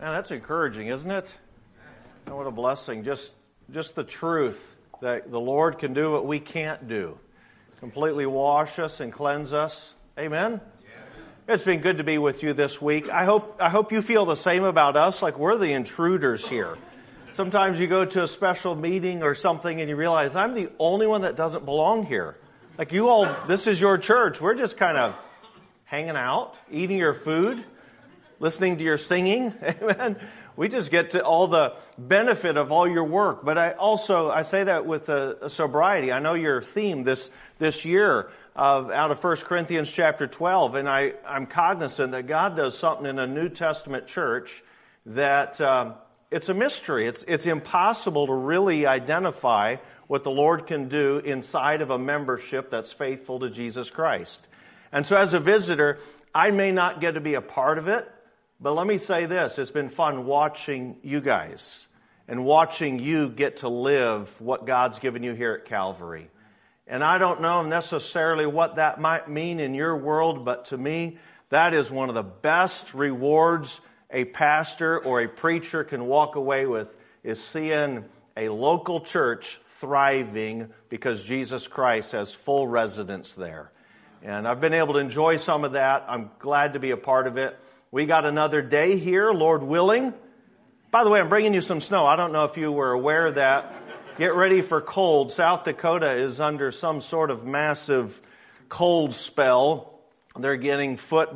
Man, that's encouraging, isn't it? And what a blessing. Just the truth that the Lord can do what we can't do. Completely wash us and cleanse us. Amen? It's been good to be with you this week. I hope you feel the same about us, like we're the intruders here. Sometimes you go to a special meeting or something and you realize, I'm the only one that doesn't belong here. Like you all, this is your church. We're just kind of hanging out, eating your food, listening to your singing. Amen. We just get to all the benefit of all your work. But I say that with a sobriety. I know your theme this year out of 1 Corinthians chapter 12. And I'm cognizant that God does something in a New Testament church that it's a mystery. It's impossible to really identify what the Lord can do inside of a membership that's faithful to Jesus Christ. And so as a visitor, I may not get to be a part of it, but let me say this, it's been fun watching you guys and watching you get to live what God's given you here at Calvary. And I don't know necessarily what that might mean in your world, but to me, that is one of the best rewards a pastor or a preacher can walk away with, is seeing a local church thriving because Jesus Christ has full residence there. And I've been able to enjoy some of that. I'm glad to be a part of it. We got another day here, Lord willing. By the way, I'm bringing you some snow. I don't know if you were aware of that. Get ready for cold. South Dakota is under some sort of massive cold spell. They're getting snow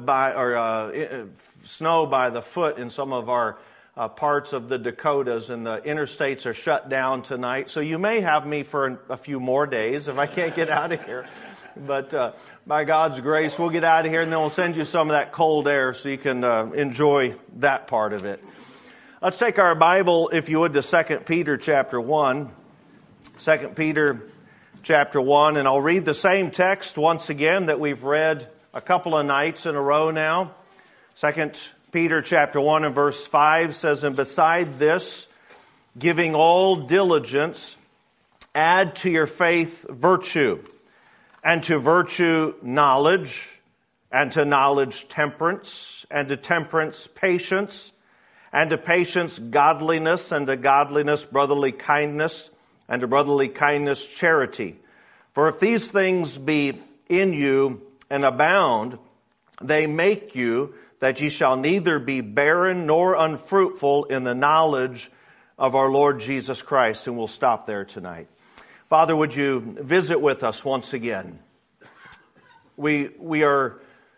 by the foot in some of our parts of the Dakotas, and the interstates are shut down tonight. So you may have me for a few more days if I can't get out of here. But by God's grace, we'll get out of here and then we'll send you some of that cold air so you can enjoy that part of it. Let's take our Bible, if you would, to 2 Peter chapter 1. 2 Peter chapter 1, and I'll read the same text once again that we've read a couple of nights in a row now. 2 Peter chapter 1 and verse 5 says, "And beside this, giving all diligence, add to your faith virtue, and to virtue knowledge, and to knowledge temperance, and to temperance patience, and to patience godliness, and to godliness brotherly kindness, and to brotherly kindness charity. For if these things be in you and abound, they make you that ye shall neither be barren nor unfruitful in the knowledge of our Lord Jesus Christ." And we'll stop there tonight. Father, would you visit with us once again? We are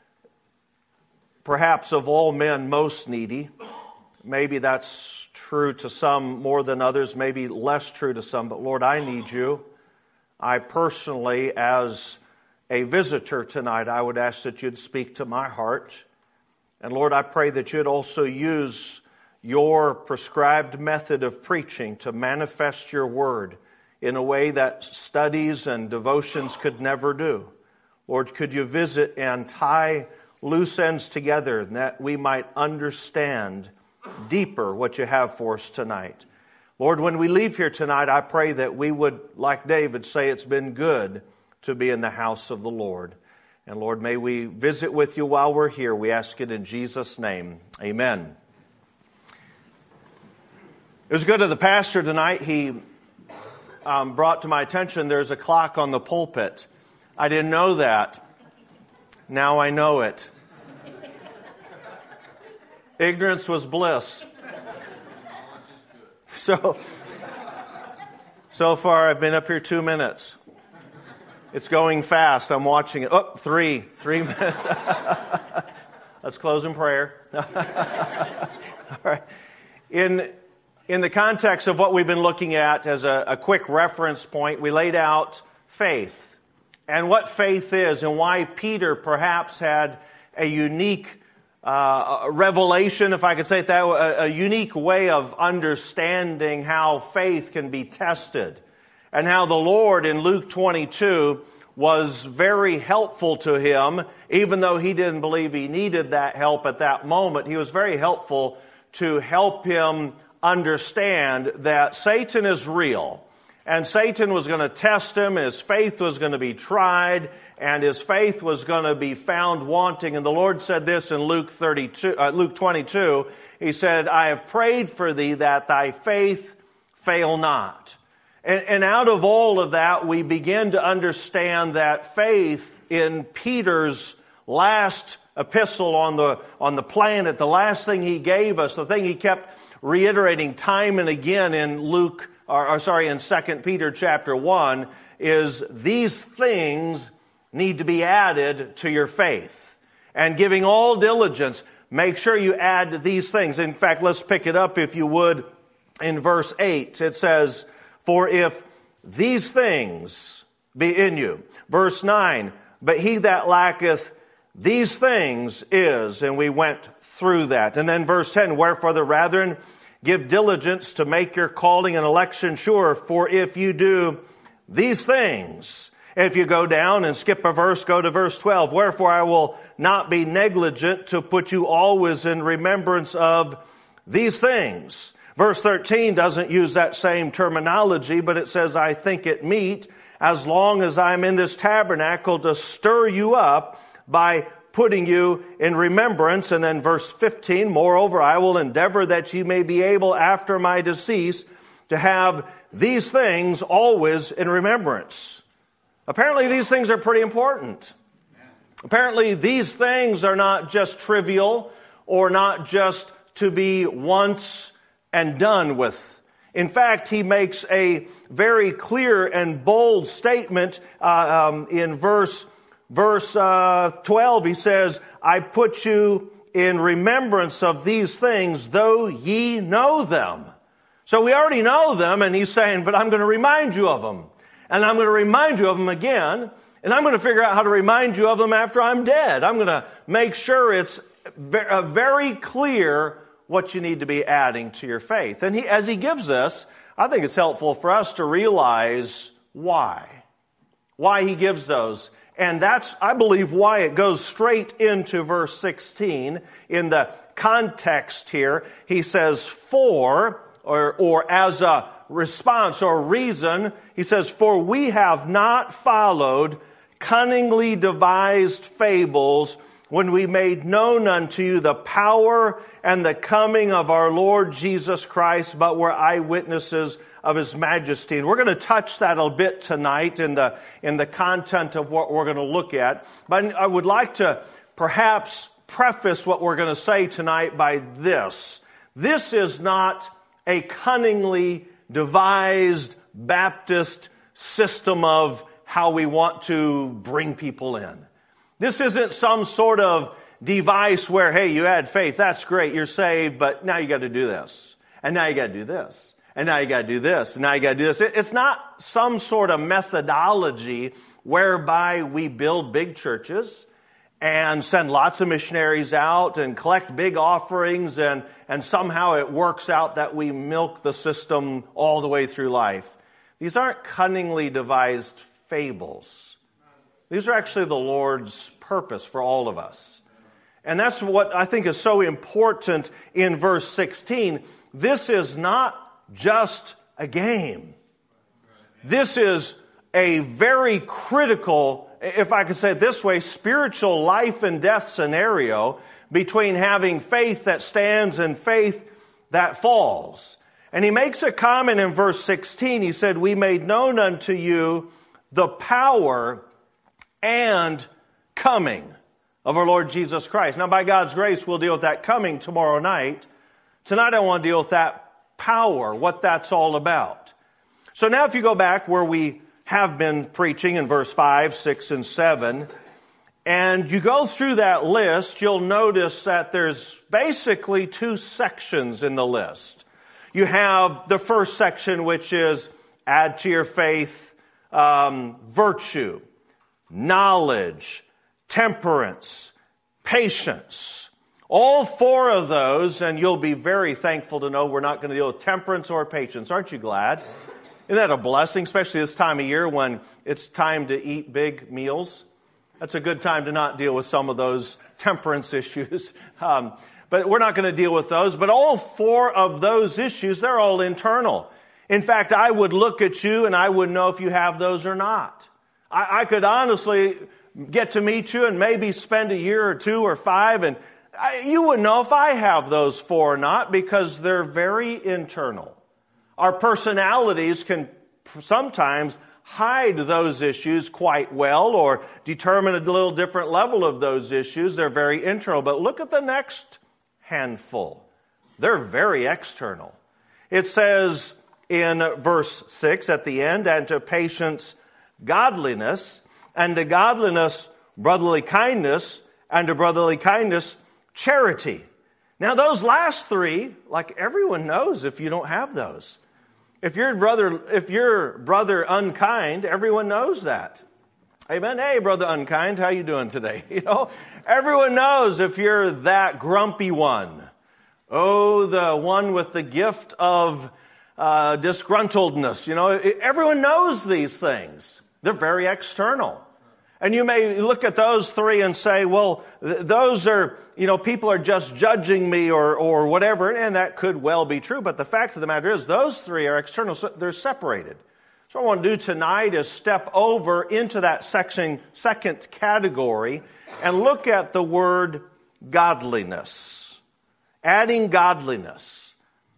perhaps of all men most needy. Maybe that's true to some more than others, maybe less true to some. But Lord, I need you. I personally, as a visitor tonight, I would ask that you'd speak to my heart. And Lord, I pray that you'd also use your prescribed method of preaching to manifest your word in a way that studies and devotions could never do. Lord, could you visit and tie loose ends together that we might understand deeper what you have for us tonight. Lord, when we leave here tonight, I pray that we would, like David, say it's been good to be in the house of the Lord. And Lord, may we visit with you while we're here. We ask it in Jesus' name. Amen. It was good of the pastor tonight. He brought to my attention there's a clock on the pulpit. I didn't know that. Now I know it. Ignorance was bliss. So far I've been up here 2 minutes. It's going fast. I'm watching it. Oh, 3 minutes. Let's close in prayer. All right. In the context of what we've been looking at as a quick reference point, we laid out faith and what faith is and why Peter perhaps had a unique revelation, if I could say it that way, a unique way of understanding how faith can be tested, and how the Lord in Luke 22 was very helpful to him, even though he didn't believe he needed that help at that moment. He was very helpful to help him understand that Satan is real. And Satan was going to test him, his faith was going to be tried, and his faith was going to be found wanting. And the Lord said this in Luke 22, he said, I have prayed for thee that thy faith fail not. And out of all of that, we begin to understand that faith in Peter's last epistle on the planet, the last thing he gave us, the thing he kept reiterating time and again in in 2 Peter chapter 1, is these things need to be added to your faith. And giving all diligence, make sure you add these things. In fact, let's pick it up if you would in verse 8. It says, for if these things be in you. Verse 9, but he that lacketh these things is, and we went through that. And then verse 10, wherefore the brethren, give diligence to make your calling and election sure, for if you do these things. If you go down and skip a verse, go to verse 12. Wherefore I will not be negligent to put you always in remembrance of these things. Verse 13 doesn't use that same terminology, but it says, I think it meet, as long as I'm in this tabernacle, to stir you up by putting you in remembrance. And then verse 15, moreover, I will endeavor that ye may be able after my decease to have these things always in remembrance. Apparently these things are pretty important. Apparently these things are not just trivial or not just to be once and done with. In fact, he makes a very clear and bold statement in verse 12. He says, I put you in remembrance of these things, though ye know them. So we already know them, and he's saying, but I'm going to remind you of them. And I'm going to remind you of them again, and I'm going to figure out how to remind you of them after I'm dead. I'm going to make sure it's very clear what you need to be adding to your faith. And as he gives us, I think it's helpful for us to realize why he gives those. And that's, I believe, why it goes straight into verse 16. In the context here, he says, for, or as a response or reason, he says, for we have not followed cunningly devised fables when we made known unto you the power and the coming of our Lord Jesus Christ, but were eyewitnesses of His majesty. And we're going to touch that a bit tonight in the content of what we're going to look at. But I would like to perhaps preface what we're going to say tonight by this. This is not a cunningly devised Baptist system of how we want to bring people in. This isn't some sort of device where, hey, you had faith, that's great, you're saved, but now you got to do this. And now you got to do this. And now you got to do this. And now you got to do this. It's not some sort of methodology whereby we build big churches and send lots of missionaries out and collect big offerings and somehow it works out that we milk the system all the way through life. These aren't cunningly devised fables. These are actually the Lord's purpose for all of us. And that's what I think is so important in verse 16. This is not just a game. This is a very critical, if I could say it this way, spiritual life and death scenario between having faith that stands and faith that falls. And he makes a comment in verse 16. He said, we made known unto you the power and coming of our Lord Jesus Christ. Now, by God's grace, we'll deal with that coming tomorrow night. Tonight, I want to deal with that power, what that's all about. So now if you go back where we have been preaching in verse 5, 6, and 7, and you go through that list, you'll notice that there's basically two sections in the list. You have the first section, which is add to your faith virtue, knowledge, temperance, patience. All four of those, and you'll be very thankful to know we're not going to deal with temperance or patience. Aren't you glad? Isn't that a blessing, especially this time of year when it's time to eat big meals? That's a good time to not deal with some of those temperance issues. But we're not going to deal with those. But all four of those issues, they're all internal. In fact, I would look at you and I wouldn't know if you have those or not. I could honestly get to meet you and maybe spend a year or two or five, and You wouldn't know if I have those 4 or not because they're very internal. Our personalities can sometimes hide those issues quite well or determine a little different level of those issues. They're very internal. But look at the next handful. They're very external. It says in verse 6 at the end, and to patience, godliness, and to godliness, brotherly kindness, and to brotherly kindness, charity. Now those last 3, like everyone knows if you don't have those. If your brother unkind, everyone knows that. Amen. Hey, brother unkind, how you doing today? Everyone knows if you're that grumpy one. Oh, the one with the gift of disgruntledness. Everyone knows these things. They're very external. And you may look at those 3 and say, well, those are, people are just judging me or whatever, and that could well be true. But the fact of the matter is, those 3 are external. So they're separated. So what I want to do tonight is step over into that second category and look at the word godliness. Adding godliness.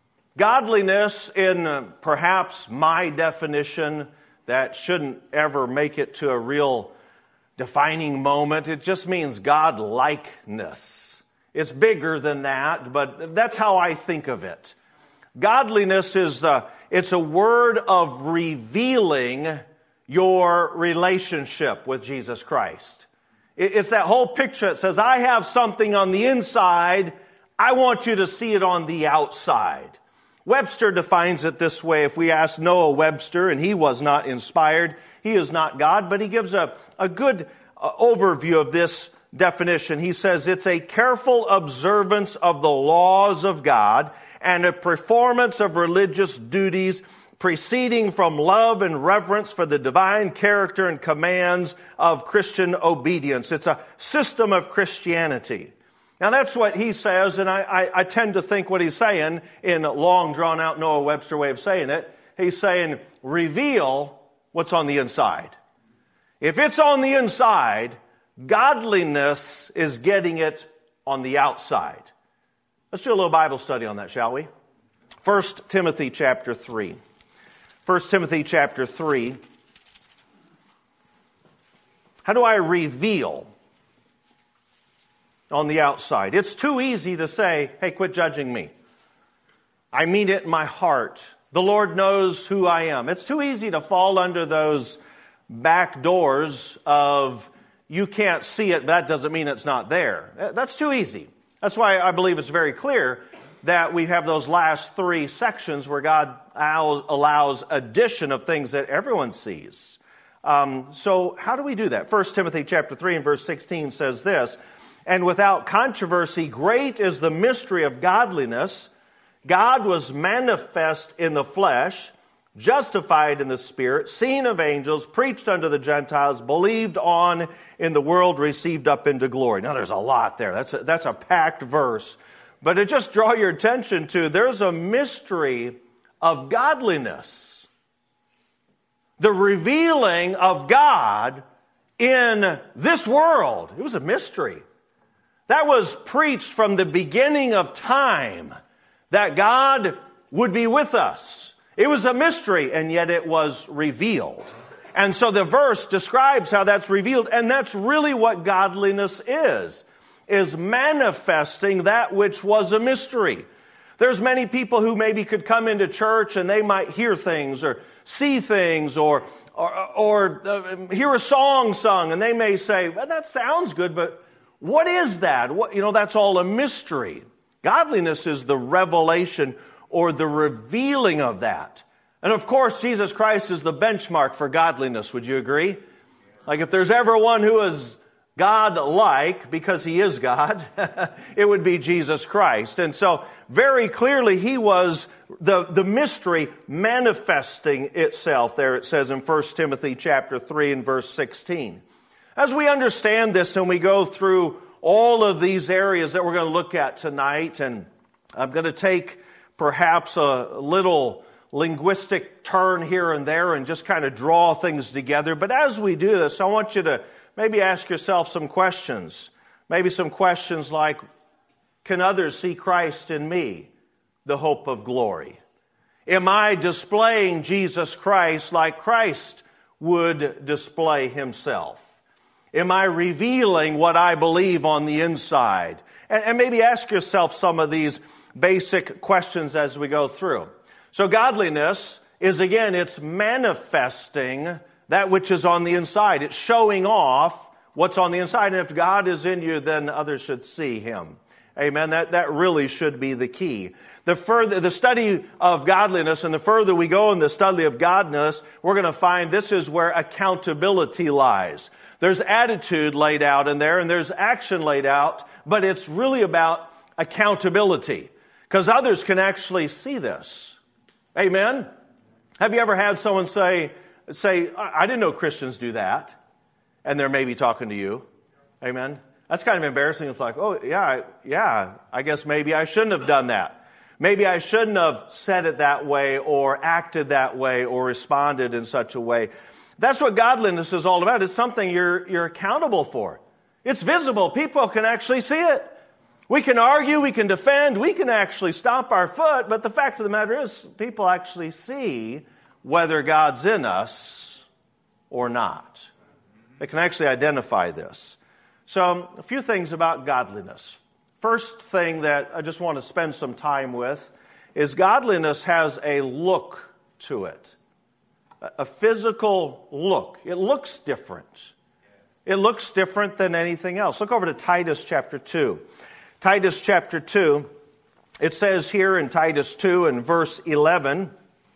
Godliness in perhaps my definition that shouldn't ever make it to a real defining moment. It just means God-likeness. It's bigger than that, but that's how I think of it. Godliness is it's a word of revealing your relationship with Jesus Christ. It's that whole picture that says, I have something on the inside, I want you to see it on the outside. Webster defines it this way. If we ask Noah Webster, and he was not inspired, he is not God, but he gives a good overview of this definition. He says it's a careful observance of the laws of God and a performance of religious duties proceeding from love and reverence for the divine character and commands of Christian obedience. It's a system of Christianity. Now that's what he says, and I tend to think what he's saying in a long drawn-out Noah Webster way of saying it. He's saying, reveal what's on the inside. If it's on the inside, godliness is getting it on the outside. Let's do a little Bible study on that, shall we? 1 Timothy chapter 3. 1 Timothy chapter 3. How do I reveal on the outside? It's too easy to say, hey, quit judging me. I mean it in my heart. The Lord knows who I am. It's too easy to fall under those back doors of you can't see it, but that doesn't mean it's not there. That's too easy. That's why I believe it's very clear that we have those last 3 sections where God allows addition of things that everyone sees. So how do we do that? 1 Timothy chapter 3 and verse 16 says this, and without controversy, great is the mystery of godliness. God was manifest in the flesh, justified in the Spirit, seen of angels, preached unto the Gentiles, believed on in the world, received up into glory. Now there's a lot there. That's a packed verse. But to just draw your attention to, there's a mystery of godliness. The revealing of God in this world. It was a mystery. That was preached from the beginning of time, that God would be with us. It was a mystery, and yet it was revealed. And so the verse describes how that's revealed, and that's really what godliness is manifesting that which was a mystery. There's many people who maybe could come into church and they might hear things or see things or hear a song sung, and they may say, well, that sounds good, but what is that? That's all a mystery. Godliness is the revelation or the revealing of that. And of course, Jesus Christ is the benchmark for godliness. Would you agree? Like if there's ever one who is God-like, because he is God, it would be Jesus Christ. And so very clearly he was the mystery manifesting itself. There it says in 1 Timothy chapter 3 and verse 16. As we understand this and we go through all of these areas that we're going to look at tonight, and I'm going to take perhaps a little linguistic turn here and there and just kind of draw things together. But as we do this, I want you to maybe ask yourself some questions. Maybe some questions like, Can others see Christ in me, the hope of glory? Am I displaying Jesus Christ like Christ would display himself? Am I revealing what I believe on the inside? And maybe ask yourself some of these basic questions as we go through. So godliness is, again, it's manifesting that which is on the inside. It's showing off what's on the inside. And if God is in you, then others should see him. Amen. That really should be the key. The study of godliness, and the further we go in the study of godliness, we're going to find this is where accountability lies. There's attitude laid out in there, and there's action laid out, but it's really about accountability, because others can actually see this. Amen? Have you ever had someone say, I didn't know Christians do that, and they're maybe talking to you? Amen? That's kind of embarrassing. It's like, oh, yeah, I guess maybe I shouldn't have done that. Maybe I shouldn't have said it that way or acted that way or responded in such a way. That's what godliness is all about. It's something you're accountable for. It's visible. People can actually see it. We can argue, we can defend, we can actually stomp our foot, but the fact of the matter is people actually see whether God's in us or not. They can actually identify this. So, a few things about godliness. First thing that I just want to spend some time with is godliness has a look to it. A physical look. It looks different. It looks different than anything else. Look over to Titus chapter 2. Titus chapter 2, it says here in Titus 2 and verse 11,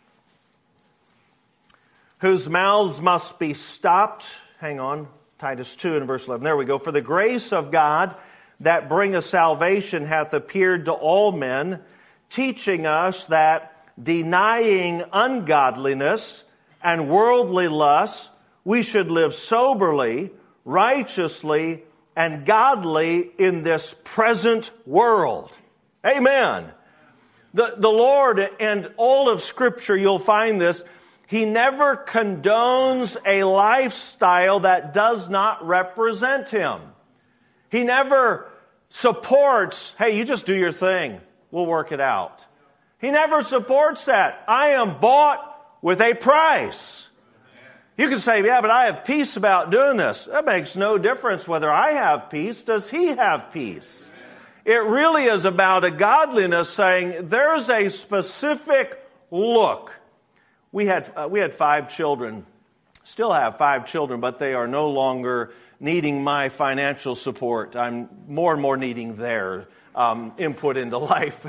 whose mouths must be stopped. Hang on. Titus 2 and verse 11. There we go. For the grace of God that bringeth salvation hath appeared to all men, teaching us that denying ungodliness and worldly lusts, we should live soberly, righteously, and godly in this present world. Amen. The Lord, and all of Scripture, you'll find this, He never condones a lifestyle that does not represent Him. He never supports, hey, you just do your thing, we'll work it out. He never supports that. I am bought with a price. You can say, yeah, but I have peace about doing this. That makes no difference whether I have peace. Does He have peace? It really is about a godliness saying there's a specific look. We had 5 children, still have 5 children, but they are no longer needing my financial support. I'm more and more needing their input into life.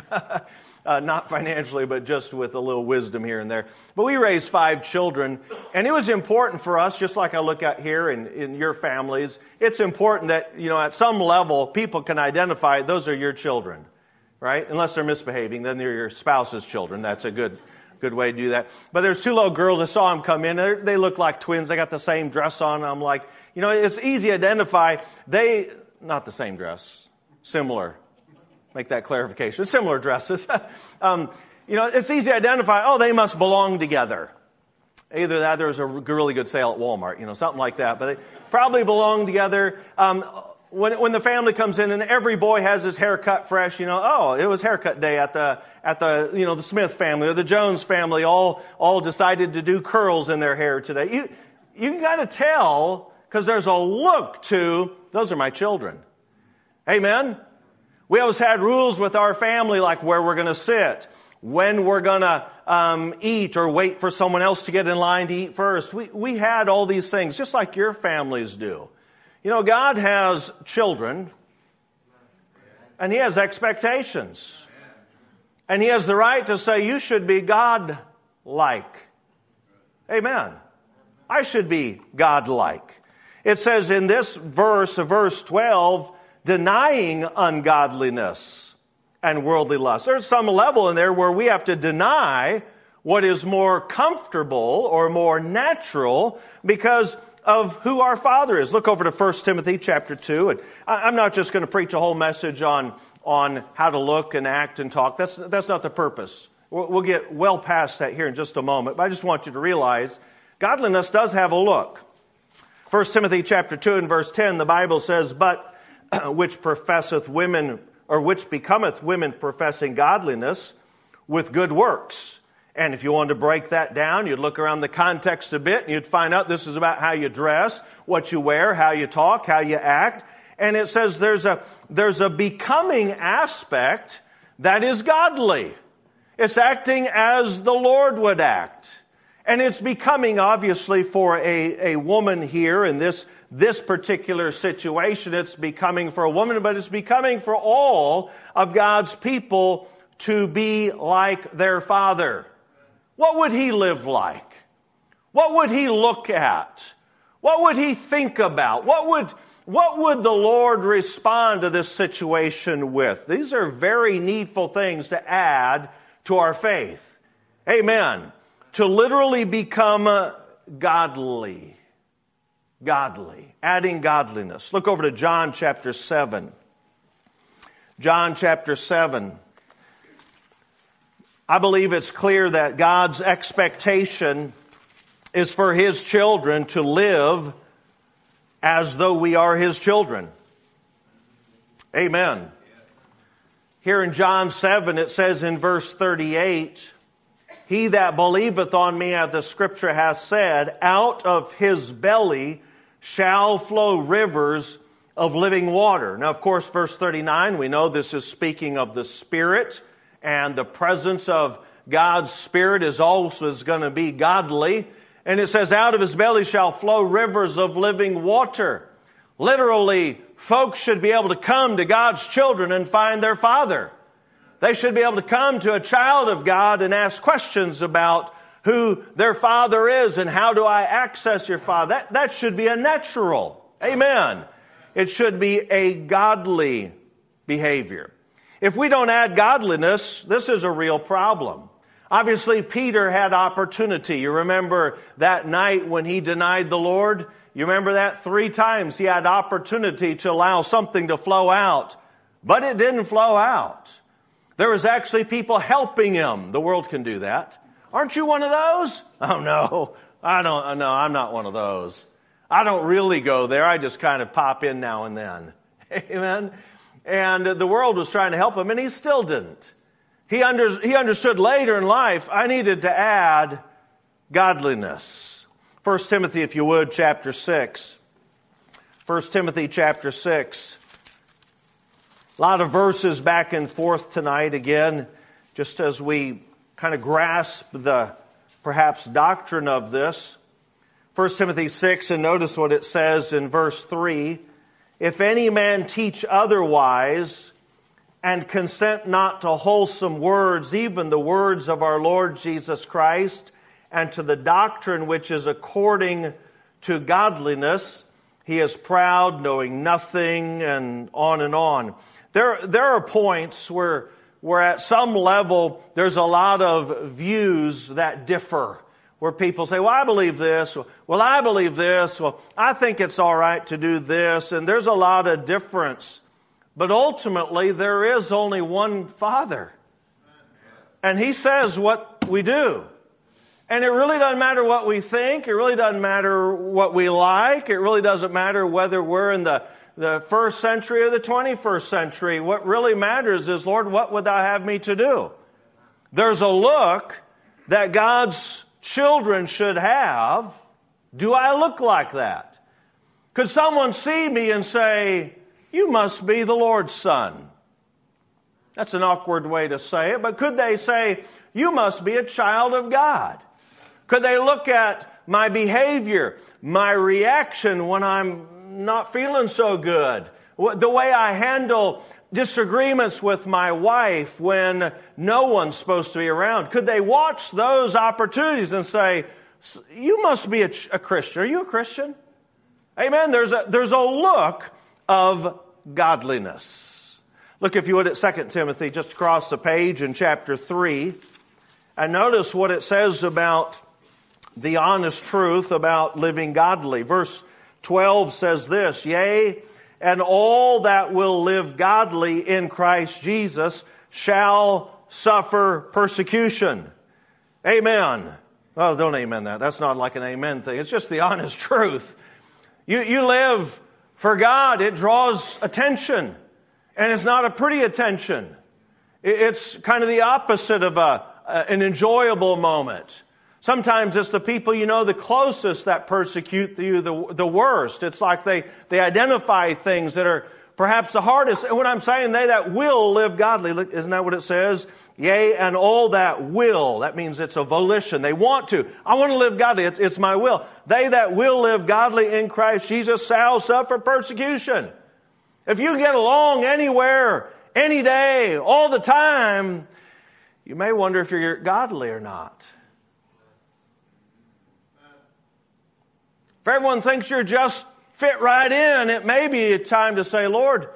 Not financially, but just with a little wisdom here and there. But we raised 5 children, and it was important for us, just like I look at here in your families, it's important that, at some level, people can identify those are your children, right? Unless they're misbehaving, then they're your spouse's children. That's a good way to do that. But there's 2 little girls. I saw them come in. They look like twins. They got the same dress on. I'm like, it's easy to identify. Not the same dress, similar. Make that clarification. Similar dresses. It's easy to identify, they must belong together. Either that or there's a really good sale at Walmart, something like that. But they probably belong together. When the family comes in and every boy has his hair cut fresh, it was haircut day at the Smith family or the Jones family all decided to do curls in their hair today. You can kind of tell because there's a look to, those are my children. Amen? We always had rules with our family like where we're going to sit, when we're going to eat or wait for someone else to get in line to eat first. We had all these things just like your families do. God has children, and He has expectations. And He has the right to say, you should be God-like. Amen. I should be God-like. It says in this verse, verse 12, denying ungodliness and worldly lust. There's some level in there where we have to deny what is more comfortable or more natural because of who our Father is. Look over to 1 Timothy chapter 2. And I'm not just going to preach a whole message on how to look and act and talk. That's not the purpose. We'll get well past that here in just a moment. But I just want you to realize godliness does have a look. 1 Timothy chapter 2 and verse 10, the Bible says, but which professeth women or which becometh women professing godliness with good works. And if you wanted to break that down, you'd look around the context a bit and you'd find out this is about how you dress, what you wear, how you talk, how you act. And it says there's a becoming aspect that is godly. It's acting as the Lord would act. And it's becoming, obviously, for a woman here in this particular situation. It's becoming for a woman, but it's becoming for all of God's people to be like their Father. What would He live like? What would He look at? What would He think about? What would the Lord respond to this situation with? These are very needful things to add to our faith. Amen. To literally become godly. Godly. Adding godliness. Look over to John chapter 7. John chapter 7. I believe it's clear that God's expectation is for His children to live as though we are His children. Amen. Here in John 7, it says in verse 38, He that believeth on me, as the Scripture hath said, out of his belly shall flow rivers of living water. Now, of course, verse 39, we know this is speaking of the Spirit, and the presence of God's Spirit is also going to be godly. And it says, out of his belly shall flow rivers of living water. Literally, folks should be able to come to God's children and find their Father. They should be able to come to a child of God and ask questions about who their Father is and how do I access your Father. That should be a natural. Amen. It should be a godly behavior. If we don't add godliness, this is a real problem. Obviously, Peter had opportunity. You remember that night when he denied the Lord? You remember that 3 times he had opportunity to allow something to flow out, but it didn't flow out. There was actually people helping him. The world can do that. Aren't you one of those? Oh, no. I'm not one of those. I don't really go there. I just kind of pop in now and then. Amen. And the world was trying to help him, and he still didn't. He understood later in life, I needed to add godliness. 1 Timothy, if you would, chapter 6. 1 Timothy chapter 6. A lot of verses back and forth tonight again, just as we kind of grasp the perhaps doctrine of this. 1 Timothy 6, and notice what it says in verse 3. If any man teach otherwise, and consent not to wholesome words, even the words of our Lord Jesus Christ, and to the doctrine which is according to godliness, he is proud, knowing nothing, and on and on. There are points where at some level there's a lot of views that differ. Where people say, well, I believe this. Well, I believe this. Well, I think it's all right to do this. And there's a lot of difference. But ultimately, there is only one Father. And He says what we do. And it really doesn't matter what we think. It really doesn't matter what we like. It really doesn't matter whether we're in the first century or the 21st century. What really matters is, Lord, what would Thou have me to do? There's a look that God's children should have. Do I look like that? Could someone see me and say, you must be the Lord's son? That's an awkward way to say it, but could they say, you must be a child of God? Could they look at my behavior, my reaction when I'm not feeling so good, the way I handle disagreements with my wife when no one's supposed to be around? Could they watch those opportunities and say, you must be a Christian. Are you a Christian? Amen. There's a look of godliness. Look, if you would, at 2 Timothy, just across the page in chapter 3, and notice what it says about the honest truth about living godly. Verse 12 says this, yea, and all that will live godly in Christ Jesus shall suffer persecution. Amen. Well, don't amen that. That's not like an amen thing. It's just the honest truth. You live for God. It draws attention. And it's not a pretty attention. It's kind of the opposite of an enjoyable moment. Sometimes it's the people you know the closest that persecute you the worst. It's like they identify things that are perhaps the hardest. And what I'm saying, they that will live godly, isn't that what it says? Yea, and all that will. That means it's a volition. They want to. I want to live godly. It's my will. They that will live godly in Christ Jesus shall suffer persecution. If you get along anywhere, any day, all the time, you may wonder if you're godly or not. If everyone thinks you're just fit right in, it may be a time to say, Lord,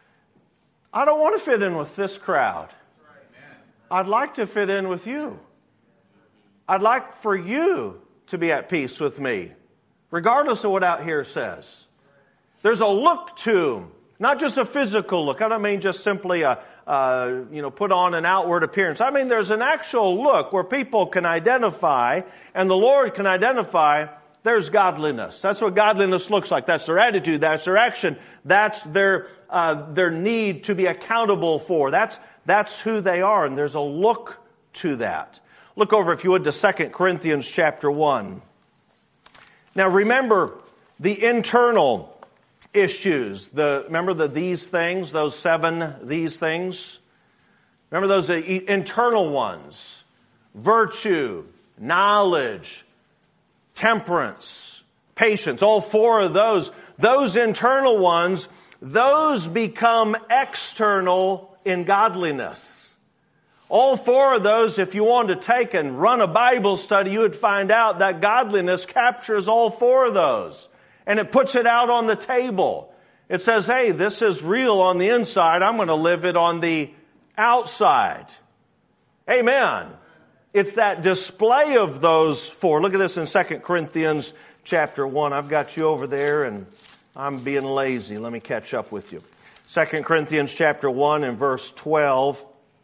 I don't want to fit in with this crowd. I'd like to fit in with you. I'd like for you to be at peace with me, regardless of what out here says. There's a look to, not just a physical look. I don't mean just simply put on an outward appearance. I mean there's an actual look where people can identify, and the Lord can identify, there's godliness. That's what godliness looks like. That's their attitude. That's their action. That's their need to be accountable for. That's who they are, and there's a look to that. Look over, if you would, to 2 Corinthians chapter 1. Now remember the internal issues. Remember these things, those 7 these things? Remember those internal ones. Virtue, knowledge, temperance, patience, all 4 of those internal ones, those become external in godliness. All 4 of those, if you wanted to take and run a Bible study, you would find out that godliness captures all 4 of those. And it puts it out on the table. It says, hey, this is real on the inside. I'm going to live it on the outside. Amen. It's that display of those 4. Look at this in 2 Corinthians chapter 1. I've got you over there and I'm being lazy. Let me catch up with you. 2 Corinthians chapter 1 and verse 12.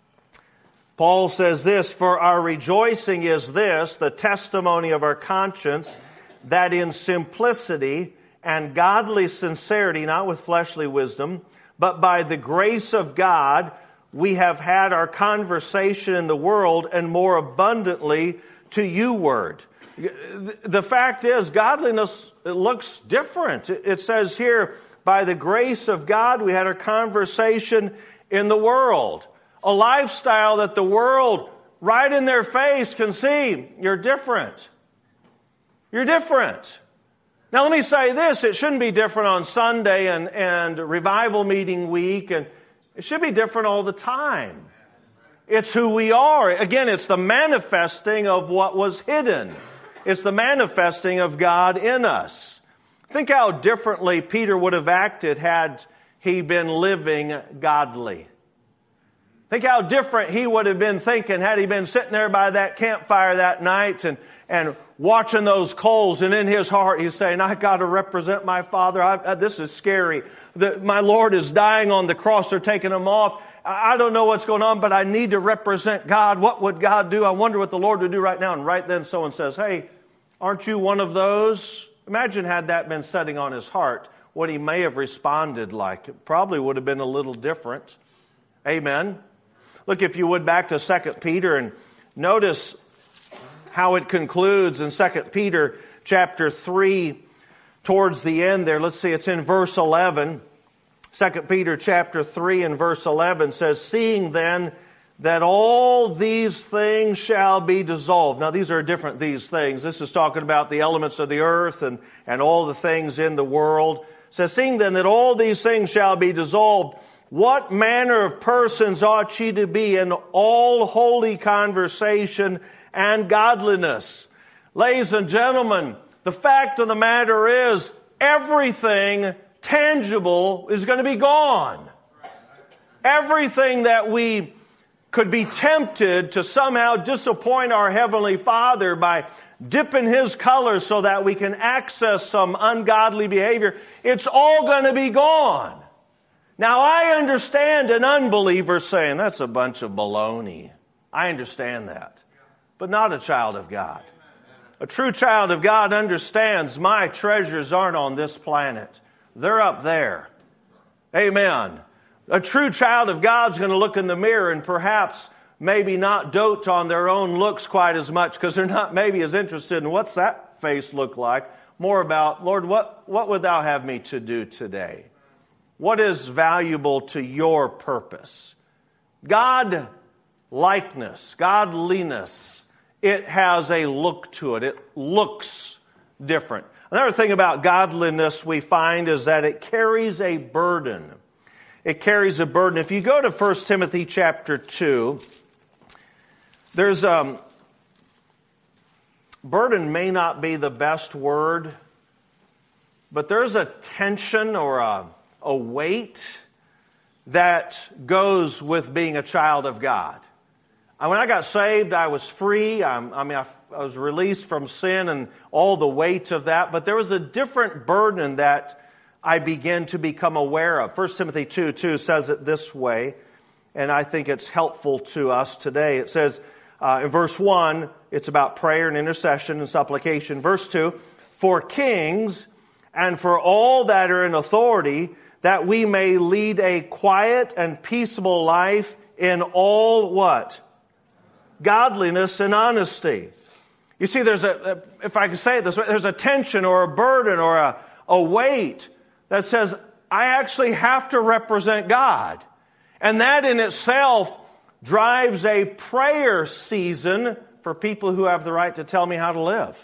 Paul says this, for our rejoicing is this, the testimony of our conscience, that in simplicity and godly sincerity, not with fleshly wisdom, but by the grace of God, we have had our conversation in the world, and more abundantly to you word. The fact is, godliness looks different. It says here, by the grace of God, we had our conversation in the world. A lifestyle that the world, right in their face, can see. You're different. You're different. Now let me say this, it shouldn't be different on Sunday and revival meeting week, and it should be different all the time. It's who we are. Again, it's the manifesting of what was hidden. It's the manifesting of God in us. Think how differently Peter would have acted had he been living godly. Think how different he would have been thinking had he been sitting there by that campfire that night and watching those coals, and in his heart he's saying, I got to represent my Father. This is scary. My Lord is dying on the cross. They're taking him off. I don't know what's going on, but I need to represent God. What would God do? I wonder what the Lord would do right now. And right then someone says, hey, aren't you one of those? Imagine had that been setting on his heart, what he may have responded like. It probably would have been a little different. Amen. Look, if you would, back to 2 Peter and notice how it concludes in 2 Peter chapter 3 towards the end there. Let's see, it's in verse 11. 2 Peter chapter 3 and verse 11 says, seeing then that all these things shall be dissolved. Now these are different these things. This is talking about the elements of the earth and all the things in the world. It says, seeing then that all these things shall be dissolved, what manner of persons ought ye to be in all holy conversation and godliness? Ladies and gentlemen, the fact of the matter is, everything tangible is going to be gone. Everything that we could be tempted to somehow disappoint our Heavenly Father by dipping His colors so that we can access some ungodly behavior, it's all going to be gone. Now, I understand an unbeliever saying, that's a bunch of baloney. I understand that. But not a child of God. A true child of God understands my treasures aren't on this planet. They're up there. Amen. A true child of God's going to look in the mirror and perhaps maybe not dote on their own looks quite as much because they're not maybe as interested in what's that face look like. More about, Lord, what would thou have me to do today? What is valuable to your purpose? God likeness, godliness, it has a look to it. It looks different. Another thing about godliness we find is that it carries a burden. It carries a burden. If you go to 1 Timothy chapter 2, there's burden may not be the best word, but there's a tension or a weight that goes with being a child of God. When I got saved, I was free. I was released from sin and all the weight of that. But there was a different burden that I began to become aware of. 1 Timothy 2:2 says it this way, and I think it's helpful to us today. It says in verse 1, it's about prayer and intercession and supplication. Verse 2, for kings and for all that are in authority, that we may lead a quiet and peaceable life in all what? Godliness and honesty. You see, there's if I can say it this way, there's a tension or a burden or a weight that says, I actually have to represent God. And that in itself drives a prayer season for people who have the right to tell me how to live.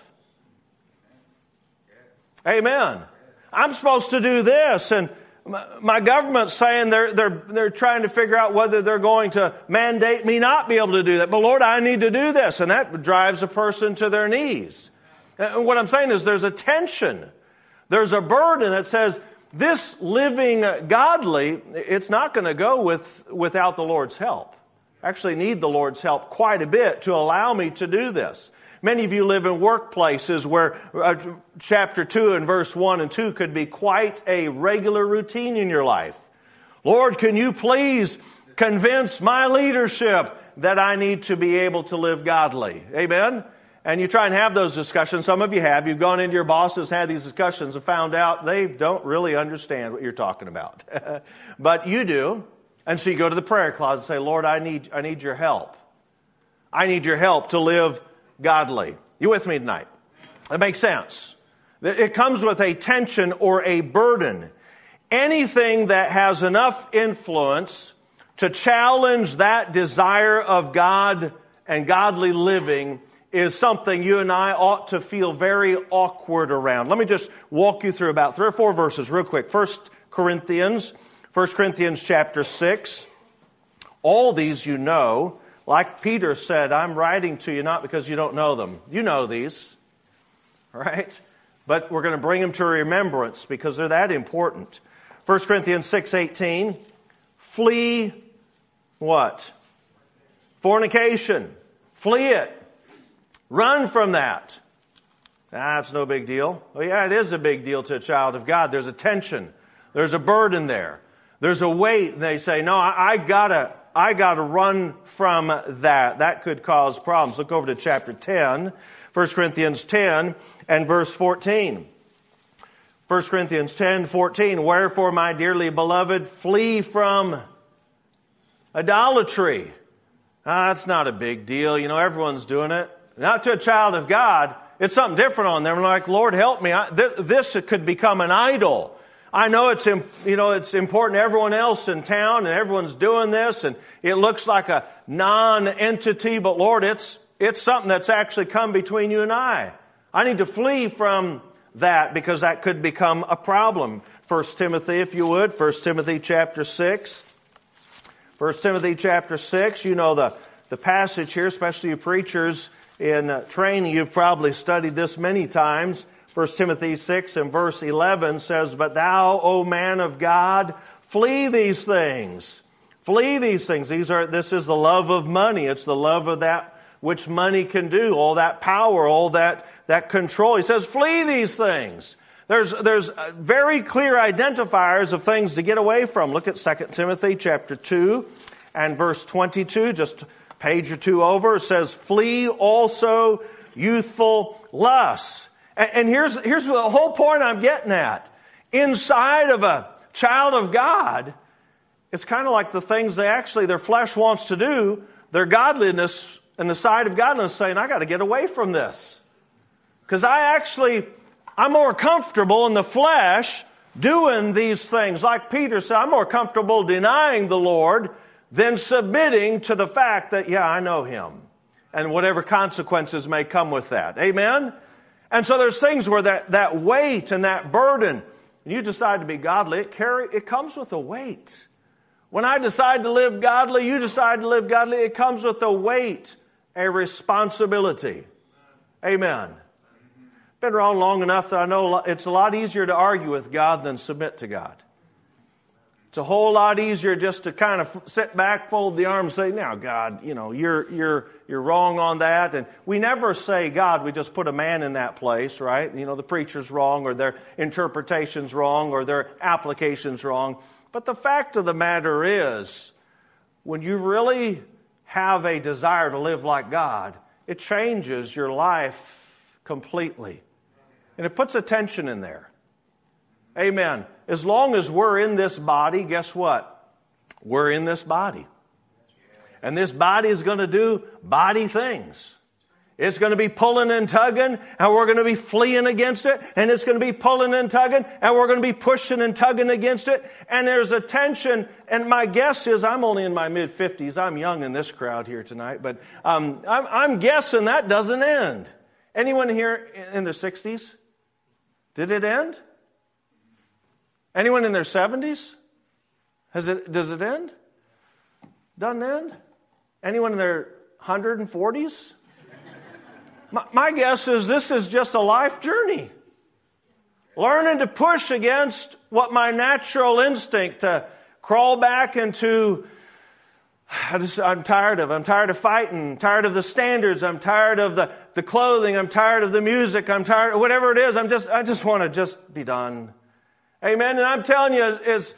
Amen. I'm supposed to do this, and my government's saying they're trying to figure out whether they're going to mandate me not be able to do that. But Lord, I need to do this. And that drives a person to their knees. And what I'm saying is there's a tension. There's a burden that says this living godly, it's not going to go without the Lord's help. I actually need the Lord's help quite a bit to allow me to do this. Many of you live in workplaces where chapter 2 and verse 1 and 2 could be quite a regular routine in your life. Lord, can you please convince my leadership that I need to be able to live godly? Amen? And you try and have those discussions. Some of you have. You've gone into your bosses, had these discussions, and found out they don't really understand what you're talking about. But you do. And so you go to the prayer closet and say, Lord, I need your help. I need your help to live godly. You with me tonight? That makes sense. It comes with a tension or a burden. Anything that has enough influence to challenge that desire of God and godly living is something you and I ought to feel very awkward around. Let me just walk you through about 3 or 4 verses real quick. 1 Corinthians chapter 6. All these you know. Like Peter said, I'm writing to you not because you don't know them. You know these, right? But we're going to bring them to remembrance because they're that important. 1 Corinthians 6:18, flee what? Fornication. Flee it. Run from that. That's no big deal. Well, yeah, it is a big deal to a child of God. There's a tension. There's a burden there. There's a weight. And they say, no, I gotta run from that. That could cause problems. Look over to chapter 10, 1 Corinthians 10 and verse 14. 1 Corinthians 10:14. Wherefore, my dearly beloved, flee from idolatry. That's not a big deal. You know, everyone's doing it. Not to a child of God. It's something different on them. Like, Lord, help me. This could become an idol. I know it's important to everyone else in town and everyone's doing this and it looks like a non-entity, but Lord, it's something that's actually come between you and I. I need to flee from that because that could become a problem. 1 Timothy, if you would, 1 Timothy chapter 6. 1 Timothy chapter 6, you know the passage here, especially you preachers in training, you've probably studied this many times. 1 Timothy 6 and verse 11 says, but thou, O man of God, flee these things. Flee these things. This is the love of money. It's the love of that which money can do, all that power, all that control. He says, flee these things. There's very clear identifiers of things to get away from. Look at 2 Timothy chapter 2 and verse 22, just a page or two over. It says, flee also youthful lusts. And here's the whole point I'm getting at. Inside of a child of God, it's kind of like the things their flesh wants to do, their godliness and the side of godliness saying, I got to get away from this. Because I'm more comfortable in the flesh doing these things. Like Peter said, I'm more comfortable denying the Lord than submitting to the fact that, yeah, I know Him. And whatever consequences may come with that. Amen? And so there's things where that weight and that burden, when you decide to be godly, it comes with a weight. When I decide to live godly, you decide to live godly, it comes with a weight, a responsibility. Amen. Been around long enough that I know it's a lot easier to argue with God than submit to God. It's a whole lot easier just to kind of sit back, fold the arms, and say, now God, you're wrong on that. And we never say God, we just put a man in that place, right? The preacher's wrong, or their interpretation's wrong, or their application's wrong. But the fact of the matter is, when you really have a desire to live like God, it changes your life completely. And it puts a tension in there. Amen. As long as we're in this body, guess what? We're in this body. And this body is going to do body things. It's going to be pulling and tugging, and we're going to be fleeing against it. And it's going to be pulling and tugging, and we're going to be pushing and tugging against it. And there's a tension. And my guess is, I'm only in my mid-50s. I'm young in this crowd here tonight. But I'm guessing that doesn't end. Anyone here in their 60s? Did it end? Anyone in their 70s? Does it end? Doesn't end? Anyone in their 140s? My guess is this is just a life journey. Learning to push against what my natural instinct to crawl back into. I'm tired of fighting. I'm tired of the standards. I'm tired of the clothing. I'm tired of the music. I'm tired of whatever it is. I just want to just be done. Amen. And I'm telling you,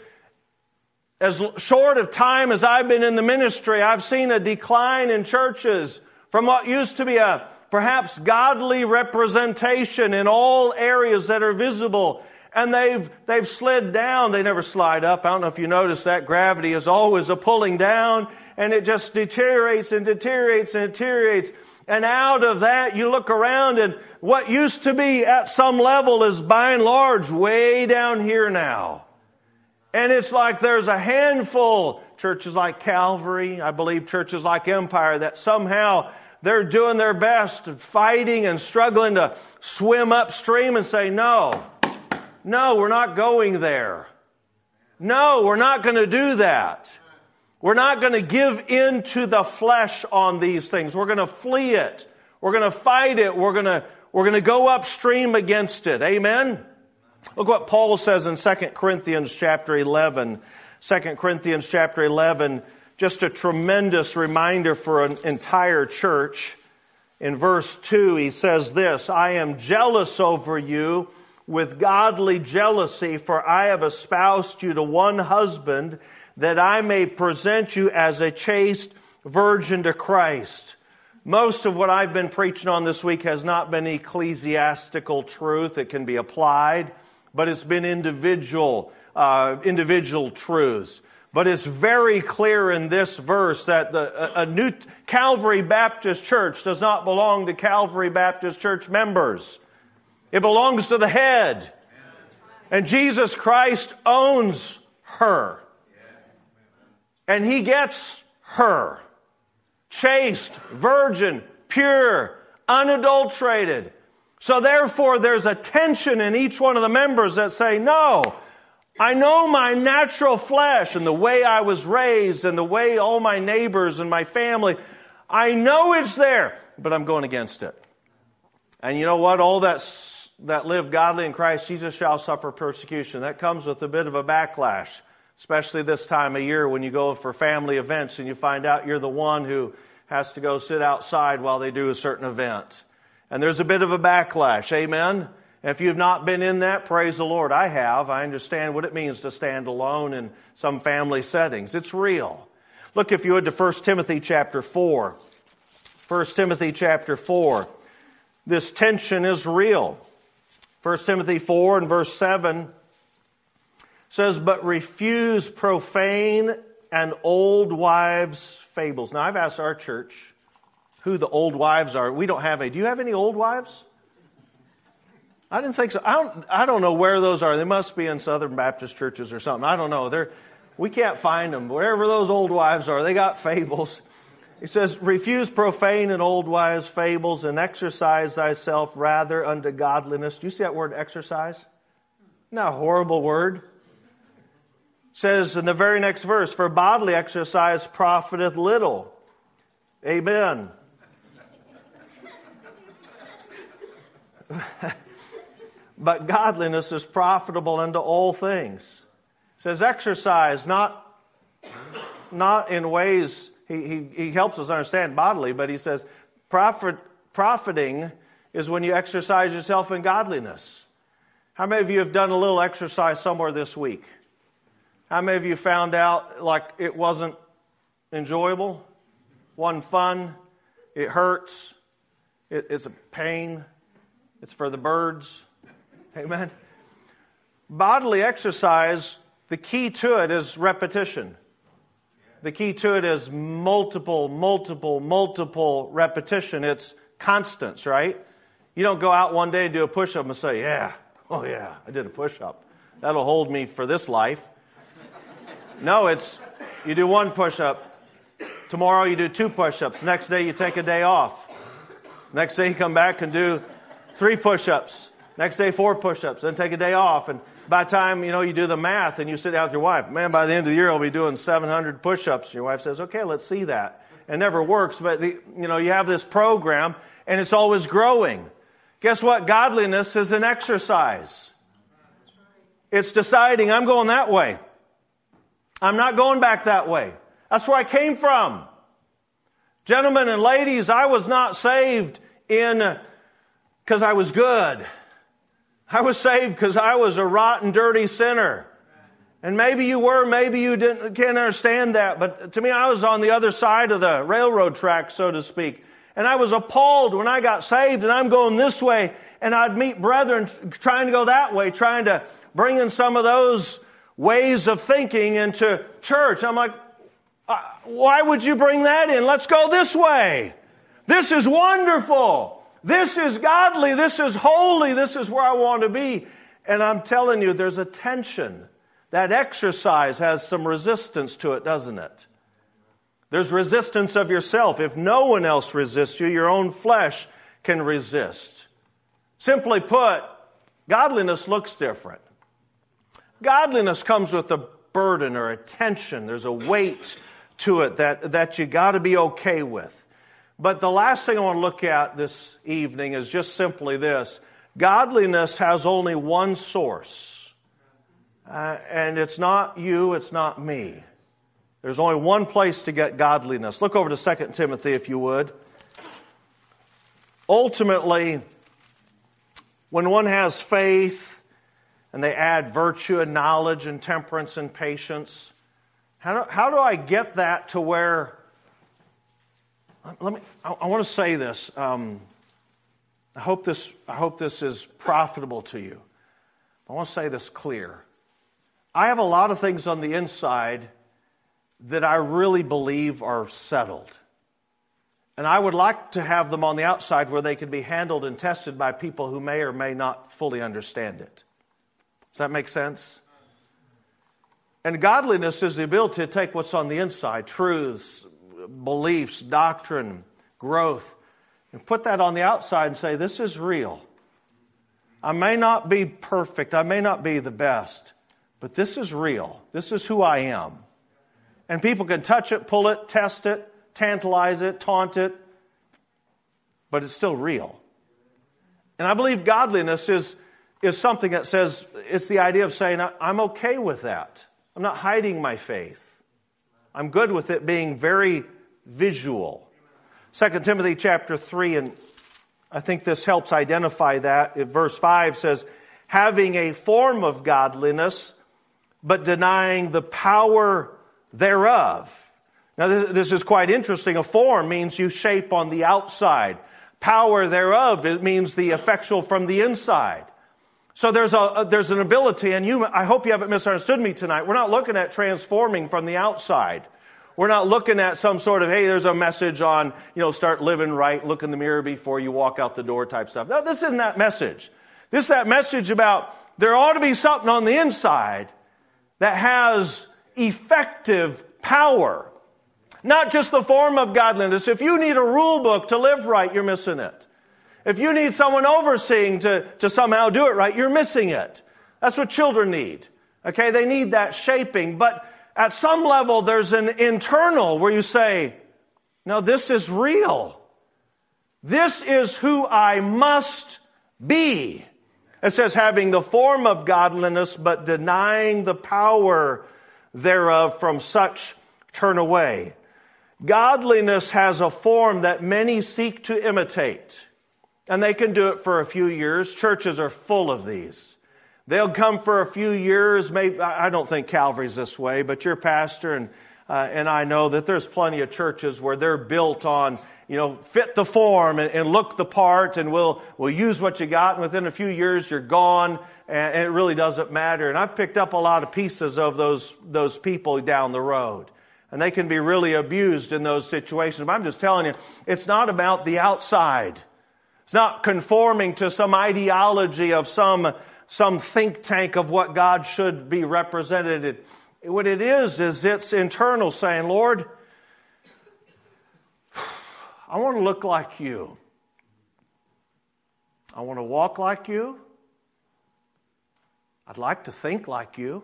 as short of time as I've been in the ministry, I've seen a decline in churches from what used to be a perhaps godly representation in all areas that are visible. And they've slid down. They never slide up. I don't know if you notice that. Gravity is always a pulling down, and it just deteriorates and deteriorates and deteriorates. And out of that, you look around, and what used to be at some level is by and large way down here now. And it's like there's a handful, churches like Calvary, I believe churches like Empire, that somehow they're doing their best, fighting and struggling to swim upstream and say, no, we're not going there. No, we're not going to do that. We're not going to give in to the flesh on these things. We're going to flee it. We're going to fight it. We're going to go upstream against it. Amen? Look what Paul says in 2 Corinthians chapter 11. 2 Corinthians chapter 11, just a tremendous reminder for an entire church. In verse 2, he says this, I am jealous over you with godly jealousy, for I have espoused you to one husband, that I may present you as a chaste virgin to Christ. Most of what I've been preaching on this week has not been ecclesiastical truth. It can be applied, but it's been individual truths. But it's very clear in this verse that a new Calvary Baptist Church does not belong to Calvary Baptist Church members. It belongs to the head. And Jesus Christ owns her. And He gets her. Chaste, virgin, pure, unadulterated. So therefore there's a tension in each one of the members that say, no, I know my natural flesh and the way I was raised and the way all my neighbors and my family, I know it's there, but I'm going against it. And you know what? All that live godly in Christ Jesus shall suffer persecution. That comes with a bit of a backlash, especially this time of year when you go for family events and you find out you're the one who has to go sit outside while they do a certain event. And there's a bit of a backlash. Amen? If you've not been in that, praise the Lord. I have. I understand what it means to stand alone in some family settings. It's real. Look, if you would, to 1 Timothy chapter 4. 1 Timothy chapter 4. This tension is real. 1 Timothy 4 and verse 7 says, but refuse profane and old wives' fables. Now, I've asked our church who the old wives are. We don't have any. Do you have any old wives? I didn't think so. I don't know where those are. They must be in Southern Baptist churches or something. I don't know. We can't find them. Wherever those old wives are, they got fables. He says, refuse profane and old wives' fables and exercise thyself rather unto godliness. Do you see that word exercise? Isn't that a horrible word? Says in the very next verse, for bodily exercise profiteth little. Amen. But godliness is profitable unto all things. It says exercise, not in ways, he helps us understand bodily, but he says profiting is when you exercise yourself in godliness. How many of you have done a little exercise somewhere this week? How many of you found out like it wasn't enjoyable, wasn't fun, it hurts, it's a pain, it's for the birds? Amen. Bodily exercise, the key to it is repetition. The key to it is multiple repetition. It's constants, right? You don't go out one day and do a push-up and say, yeah, I did a push-up. That'll hold me for this life. No, it's, you do one push-up. Tomorrow you do 2 push-ups. Next day you take a day off. Next day you come back and do 3 push-ups. Next day 4 push-ups. Then take a day off. And by the time, you do the math and you sit down with your wife, man, by the end of the year I'll be doing 700 push-ups. Your wife says, okay, let's see that. It never works, but you have this program and it's always growing. Guess what? Godliness is an exercise. It's deciding I'm going that way. I'm not going back that way. That's where I came from. Gentlemen and ladies, I was not saved because I was good. I was saved because I was a rotten, dirty sinner. And maybe you were, maybe you can't understand that. But to me, I was on the other side of the railroad track, so to speak. And I was appalled when I got saved and I'm going this way. And I'd meet brethren trying to go that way, trying to bring in some of those ways of thinking into church. I'm like, why would you bring that in? Let's go this way. This is wonderful. This is godly. This is holy. This is where I want to be. And I'm telling you, there's a tension. That exercise has some resistance to it, doesn't it? There's resistance of yourself. If no one else resists you, your own flesh can resist. Simply put, godliness looks different. Godliness comes with a burden or a tension. There's a weight to it that you got to be okay with. But the last thing I want to look at this evening is just simply this. Godliness has only one source. And it's not you, it's not me. There's only one place to get godliness. Look over to 2 Timothy if you would. Ultimately, when one has faith and they add virtue and knowledge and temperance and patience, how do I get that to where... I want to say this. I hope this is profitable to you. I want to say this clear. I have a lot of things on the inside that I really believe are settled. And I would like to have them on the outside where they can be handled and tested by people who may or may not fully understand it. Does that make sense? And godliness is the ability to take what's on the inside, truths, beliefs, doctrine, growth, and put that on the outside and say, this is real. I may not be perfect. I may not be the best, but this is real. This is who I am. And people can touch it, pull it, test it, tantalize it, taunt it, but it's still real. And I believe godliness is something that says, it's the idea of saying, I'm okay with that. I'm not hiding my faith. I'm good with it being very visual. 2 Timothy chapter 3, and I think this helps identify that. Verse 5 says, having a form of godliness, but denying the power thereof. Now this is quite interesting. A form means you shape on the outside. Power thereof, it means the effectual from the inside. So there's an ability, and I hope you haven't misunderstood me tonight. We're not looking at transforming from the outside. We're not looking at some sort of, hey, there's a message on, start living right, look in the mirror before you walk out the door type stuff. No, this isn't that message. This is that message about there ought to be something on the inside that has effective power. Not just the form of godliness. If you need a rule book to live right, you're missing it. If you need someone overseeing to somehow do it right, you're missing it. That's what children need. Okay, they need that shaping. But at some level, there's an internal where you say, no, this is real. This is who I must be. It says, having the form of godliness, but denying the power thereof, from such turn away. Godliness has a form that many seek to imitate. And they can do it for a few years. Churches are full of these. They'll come for a few years. Maybe, I don't think Calvary's this way, but your pastor and I know that there's plenty of churches where they're built on, fit the form and look the part, and we'll use what you got, and within a few years you're gone, and it really doesn't matter. And I've picked up a lot of pieces of those people down the road. And they can be really abused in those situations. But I'm just telling you, it's not about the outside. It's not conforming to some ideology of some think tank of what God should be represented. What it is it's internal, saying, Lord, I want to look like you. I want to walk like you. I'd like to think like you.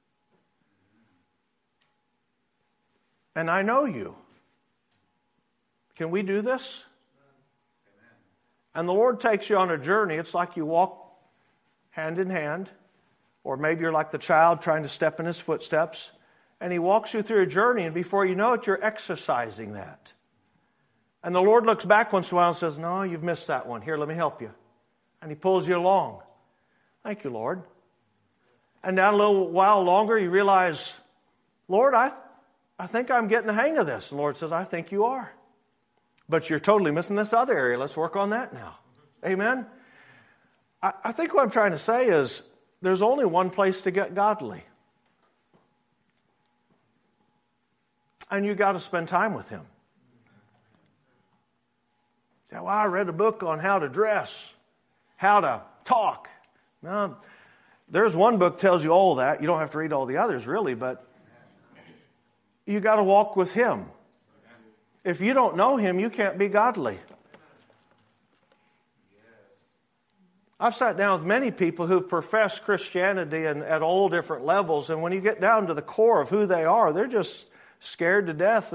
And I know you. Can we do this? And the Lord takes you on a journey. It's like you walk hand in hand. Or maybe you're like the child trying to step in his footsteps. And he walks you through a journey, and before you know it, you're exercising that. And the Lord looks back once in a while and says, no, you've missed that one. Here, let me help you. And he pulls you along. Thank you, Lord. And now a little while longer, you realize, Lord, I think I'm getting the hang of this. And the Lord says, I think you are. But you're totally missing this other area. Let's work on that now. Amen? I think what I'm trying to say is there's only one place to get godly. And you got to spend time with Him. Say, well, I read a book on how to dress, how to talk. No, there's one book that tells you all that. You don't have to read all the others, really, but you got to walk with Him. If you don't know Him, you can't be godly. I've sat down with many people who've professed Christianity at all different levels, and when you get down to the core of who they are, they're just scared to death.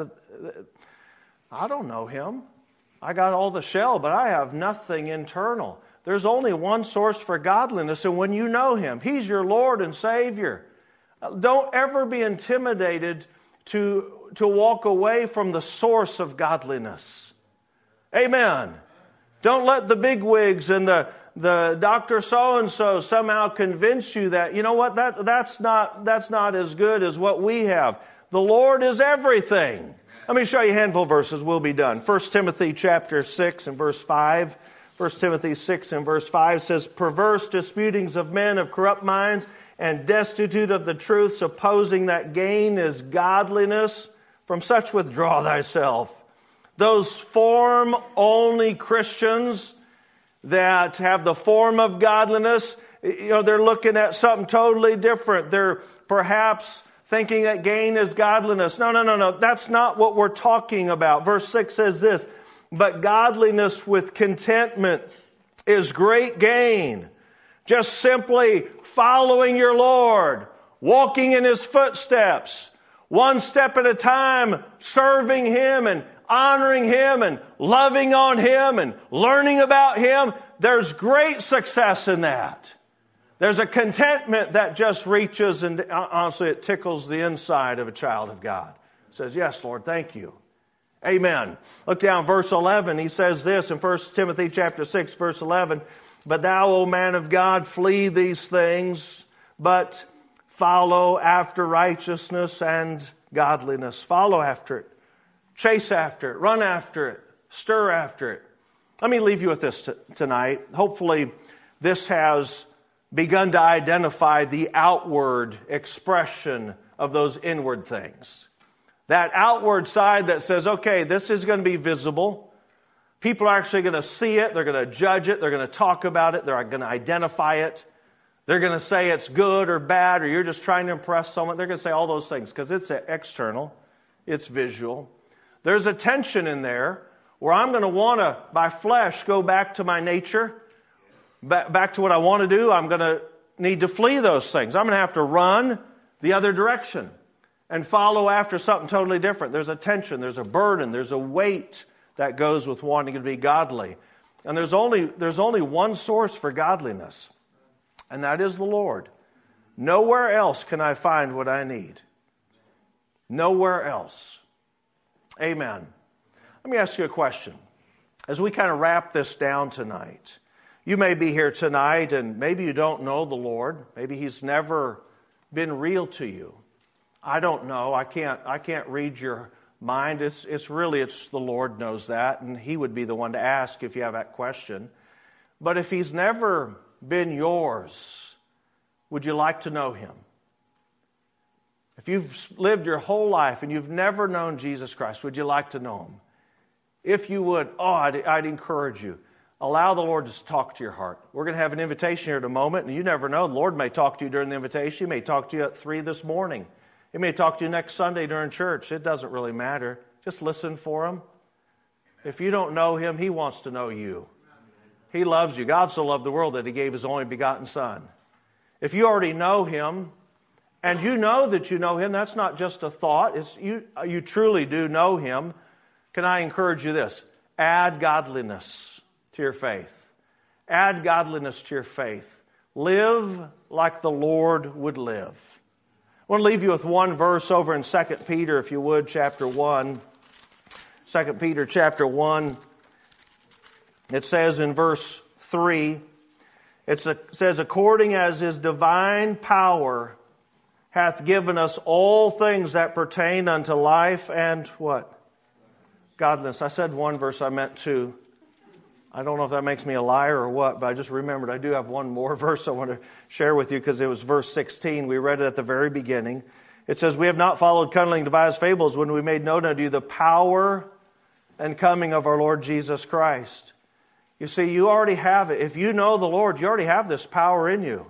I don't know Him. I got all the shell, but I have nothing internal. There's only one source for godliness, and when you know Him, He's your Lord and Savior. Don't ever be intimidated to walk away from the source of godliness. Amen. Don't let the bigwigs and the Dr. So-and-so somehow convince you that, you know what, that's not as good as what we have. The Lord is everything. Let me show you a handful of verses. We'll be done. 1 Timothy chapter 6 and verse 5. 1 Timothy 6 and verse 5 says, perverse disputings of men of corrupt minds and destitute of the truth, supposing that gain is godliness. From such withdraw thyself. Those form-only Christians that have the form of godliness, they're looking at something totally different. They're perhaps thinking that gain is godliness. No. That's not what we're talking about. Verse 6 says this, but godliness with contentment is great gain. Just simply following your Lord, walking in His footsteps, one step at a time, serving Him and honoring Him and loving on Him and learning about Him. There's great success in that. There's a contentment that just reaches, and honestly, it tickles the inside of a child of God. It says, yes, Lord, thank you. Amen. Look down verse 11. He says this in 1 Timothy chapter 6, verse 11. But thou, O man of God, flee these things, but follow after righteousness and godliness. Follow after it. Chase after it. Run after it. Stir after it. Let me leave you with this tonight. Hopefully this has begun to identify the outward expression of those inward things. That outward side that says, okay, this is going to be visible. People are actually going to see it. They're going to judge it. They're going to talk about it. They're going to identify it. They're going to say it's good or bad, or you're just trying to impress someone. They're going to say all those things because it's external. It's visual. There's a tension in there where I'm going to want to, by flesh, go back to my nature, back to what I want to do. I'm going to need to flee those things. I'm going to have to run the other direction and follow after something totally different. There's a tension, there's a burden, there's a weight that goes with wanting to be godly. And there's only one source for godliness, and that is the Lord. Nowhere else can I find what I need. Nowhere else. Amen. Let me ask you a question. As we kind of wrap this down tonight, you may be here tonight and maybe you don't know the Lord. Maybe He's never been real to you. I don't know. I can't read your mind. It's the Lord knows that, and He would be the one to ask if you have that question. But if He's never been yours, would you like to know Him? If you've lived your whole life and you've never known Jesus Christ, would you like to know Him? If you would, I'd encourage you. Allow the Lord to talk to your heart. We're going to have an invitation here in a moment, and you never know. The Lord may talk to you during the invitation. He may talk to you at 3 this morning. He may talk to you next Sunday during church. It doesn't really matter. Just listen for Him. If you don't know Him, He wants to know you. He loves you. God so loved the world that He gave His only begotten Son. If you already know Him, and you know that you know Him, that's not just a thought. You truly do know Him. Can I encourage you this? Add godliness to your faith. Add godliness to your faith. Live like the Lord would live. I want to leave you with one verse over in 2 Peter, if you would, chapter 1. 2 Peter chapter 1. It says in verse 3, it says, according as His divine power hath given us all things that pertain unto life and what? Godliness. I said one verse, I meant two. I don't know if that makes me a liar or what, but I just remembered I do have one more verse I want to share with you because it was verse 16. We read it at the very beginning. It says, we have not followed cunning devised fables when we made known unto you the power and coming of our Lord Jesus Christ. You see, you already have it. If you know the Lord, you already have this power in you.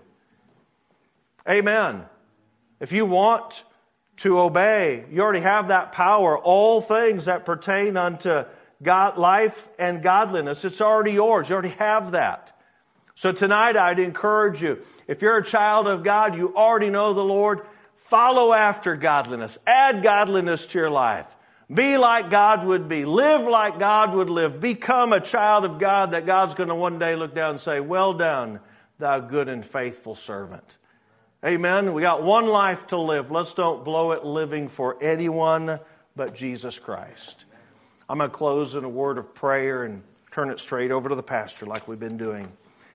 Amen. If you want to obey, you already have that power. All things that pertain unto God, life and godliness, it's already yours. You already have that. So tonight I'd encourage you, if you're a child of God, you already know the Lord, follow after godliness. Add godliness to your life. Be like God would be. Live like God would live. Become a child of God that God's going to one day look down and say, well done, thou good and faithful servant. Amen. We got one life to live. Let's don't blow it living for anyone but Jesus Christ. I'm going to close in a word of prayer and turn it straight over to the pastor like we've been doing.